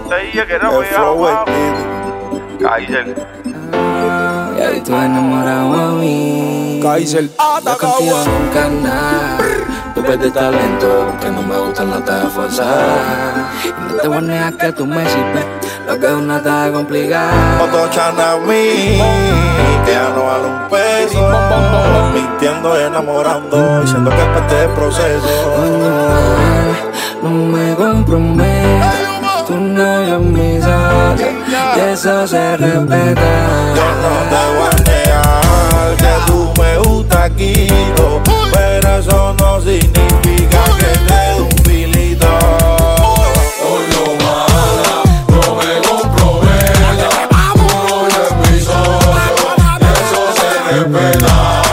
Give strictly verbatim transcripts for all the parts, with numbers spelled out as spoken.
botella que no voy a Kaiser. Ya vi tú enamorado a mí. Kaiser, yo contigo nunca nada. Tú pierdes talento, que no me gusta no te forzar. Y no te voy a negar que tú me sirves, lo que es una está complicada. Otro chana a mí, que ya no vale un peso. Mintiendo, enamorando, diciendo que es parte del proceso. No me comprometo, tu novio es mi socio, y eso se respeta. Yo no te voy a negar que tú me gustas, Quito, pero eso no significa que te dé un filito. Hoy no mala, no me comprometa, tu novio es mi socio, y eso se respeta.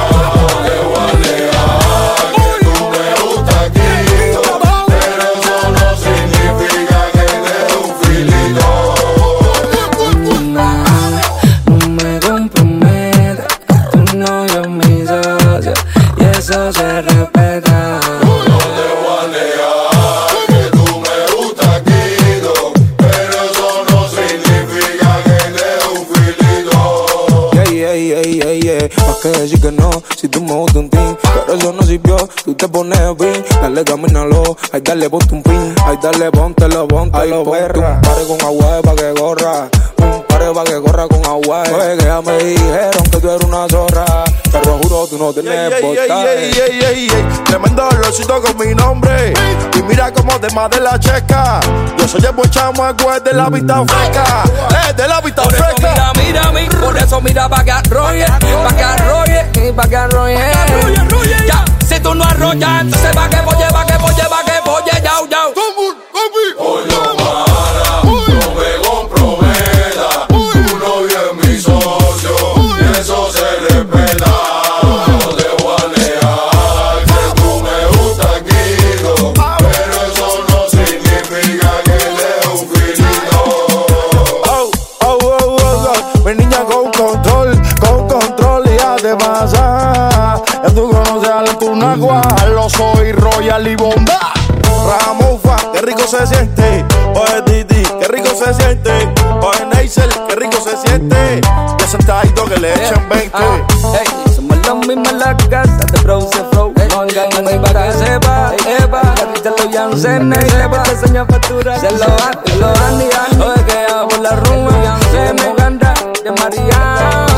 Eso se respeta. Yo no te voy a negar que tú me gustas, Quito, pero eso no significa que te dé un filito. Yeah, yeah, yeah, yeah, yeah. ¿Para qué decir que no? Si tú me gustas un team, pero eso no sirvió. Tú te pones bien, dale, camínalo. Ay, dale, ponte un pin. Ay, dale, póntelo, póntelo, perra. Un pare con agua pa' que corra. Un pare pa' que corra con agua. Oye, que ya me dijeron que tú eres una zorra. Te lo juro, tú no tienes portaje. Tremendo olorcito con mi nombre. Y mira cómo te mate la checa. Yo soy el buen chamaco, es de la vista fresca. Es de la vista por fresca. Eso mira, mira, mira, por eso mira pa' que arroye, pa' que arroye, y pa' que arroye. Ya, si tú no arrollas, entonces pa' que voye, pa' que voye, pa' que voye, yau, yau. Hoy no para, no me comprometa, tu novio es mi socio, y eso se respeta. No te voy a negar que tú me gustas, Quito, pero eso no significa que te dé un filito. Oh, oh, oh, oh, oh. Mi niña con control, con control y además ya tú conoces a la Tunagua, lo soy Royal y Bomba. Ramufa, qué rico se siente. Oye Titi, qué rico se siente. Oye Neisel, qué rico se siente. Yo sentadito que le echen veinte. Ah, hey, somos los mismos en la casa, te produce flow. No engañes pa' que sepa, epa. Te lo Jansen, y le te enseña factura. Se lo dan, se lo dan, y oye que ya por la rumba, se me encanta de María.